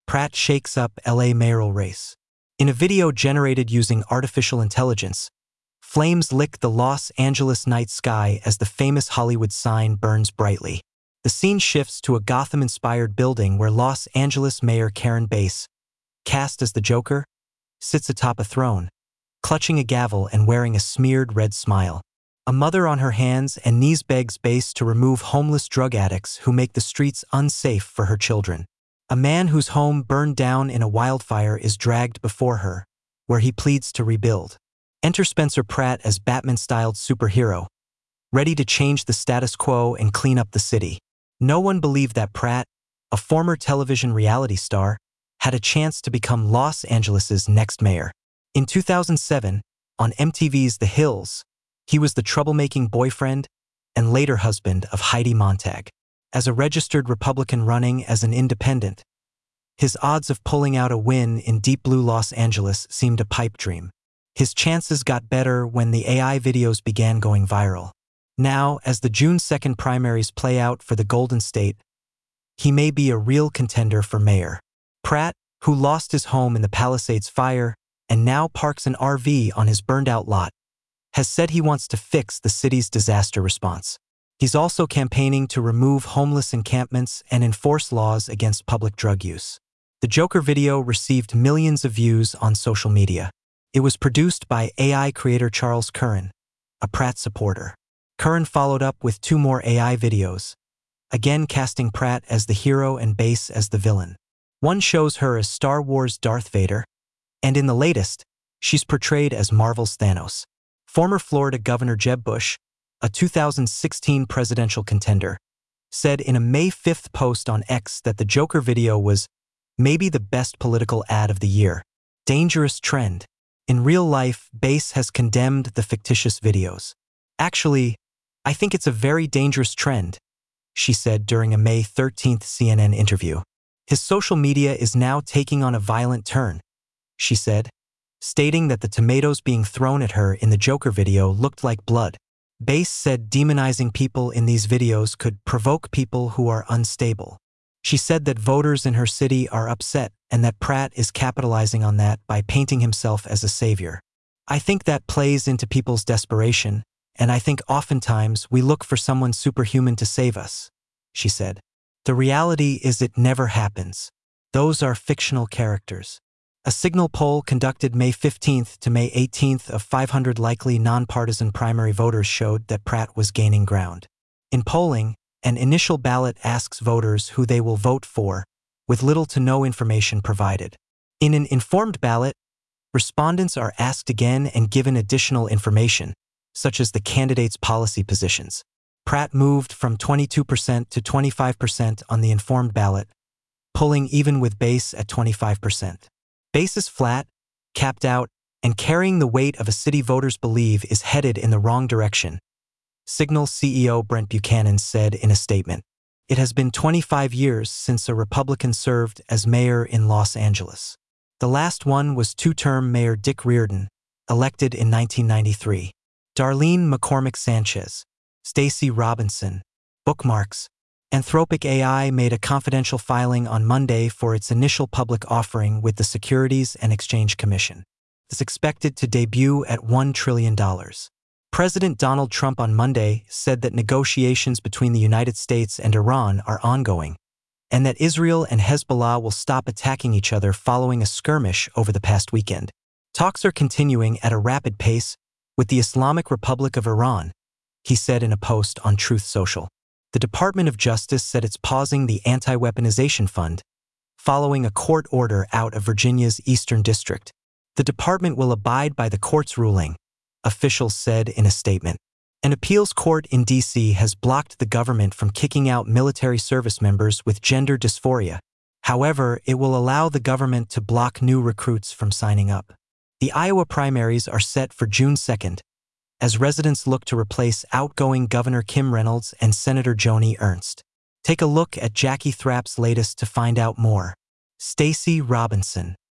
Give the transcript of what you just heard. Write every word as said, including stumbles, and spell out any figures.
Pratt shakes up L A mayoral race. In a video generated using artificial intelligence, flames lick the Los Angeles night sky as the famous Hollywood sign burns brightly. The scene shifts to a Gotham-inspired building where Los Angeles Mayor Karen Bass, cast as the Joker, sits atop a throne, clutching a gavel and wearing a smeared red smile. A mother on her hands and knees begs Bass to remove homeless drug addicts who make the streets unsafe for her children. A man whose home burned down in a wildfire is dragged before her, where he pleads to rebuild. Enter Spencer Pratt as Batman-styled superhero, ready to change the status quo and clean up the city. No one believed that Pratt, a former television reality star, had a chance to become Los Angeles's next mayor. In two thousand seven, on M T V's The Hills, he was the troublemaking boyfriend and later husband of Heidi Montag. As a registered Republican running as an independent, his odds of pulling out a win in deep blue Los Angeles seemed a pipe dream. His chances got better when the A I videos began going viral. Now, as the June second primaries play out for the Golden State, he may be a real contender for mayor. Pratt, who lost his home in the Palisades fire and now parks an R V on his burned-out lot, has said he wants to fix the city's disaster response. He's also campaigning to remove homeless encampments and enforce laws against public drug use. The Joker video received millions of views on social media. It was produced by A I creator Charles Curran, a Pratt supporter. Curran followed up with two more A I videos, again casting Pratt as the hero and Bass as the villain. One shows her as Star Wars Darth Vader, and in the latest, she's portrayed as Marvel's Thanos. Former Florida Governor Jeb Bush, a two thousand sixteen presidential contender, said in a May fifth post on X that the Joker video was maybe the best political ad of the year. Dangerous trend. In real life, Bass has condemned the fictitious videos. Actually, I think it's a very dangerous trend, she said during a May thirteenth C N N interview. His social media is now taking on a violent turn, she said, stating that the tomatoes being thrown at her in the Joker video looked like blood. Bass said demonizing people in these videos could provoke people who are unstable. She said that voters in her city are upset and that Pratt is capitalizing on that by painting himself as a savior. I think that plays into people's desperation, and I think oftentimes we look for someone superhuman to save us, she said. The reality is it never happens. Those are fictional characters. A Signal poll conducted May fifteenth to May eighteenth of five hundred likely nonpartisan primary voters showed that Pratt was gaining ground. In polling, an initial ballot asks voters who they will vote for, with little to no information provided. In an informed ballot, respondents are asked again and given additional information, such as the candidate's policy positions. Pratt moved from twenty-two percent to twenty-five percent on the informed ballot, pulling even with Bass at twenty-five percent. Bass is flat, capped out, and carrying the weight of a city voters believe is headed in the wrong direction, Signal C E O Brent Buchanan said in a statement. It has been twenty-five years since a Republican served as mayor in Los Angeles. The last one was two-term Mayor Dick Riordan, elected in nineteen ninety-three. Darlene McCormick Sanchez, Stacey Robinson, Bookmarks, Anthropic A I made a confidential filing on Monday for its initial public offering with the Securities and Exchange Commission. It's expected to debut at one trillion dollars. President Donald Trump on Monday said that negotiations between the United States and Iran are ongoing, and that Israel and Hezbollah will stop attacking each other following a skirmish over the past weekend. Talks are continuing at a rapid pace with the Islamic Republic of Iran, he said in a post on Truth Social. The Department of Justice said it's pausing the Anti-Weaponization Fund, following a court order out of Virginia's Eastern District. The department will abide by the court's ruling, officials said in a statement. An appeals court in D C has blocked the government from kicking out military service members with gender dysphoria. However, it will allow the government to block new recruits from signing up. The Iowa primaries are set for June second, as residents look to replace outgoing Governor Kim Reynolds and Senator Joni Ernst. Take a look at Jackie Thrapp's latest to find out more. Stacey Robinson.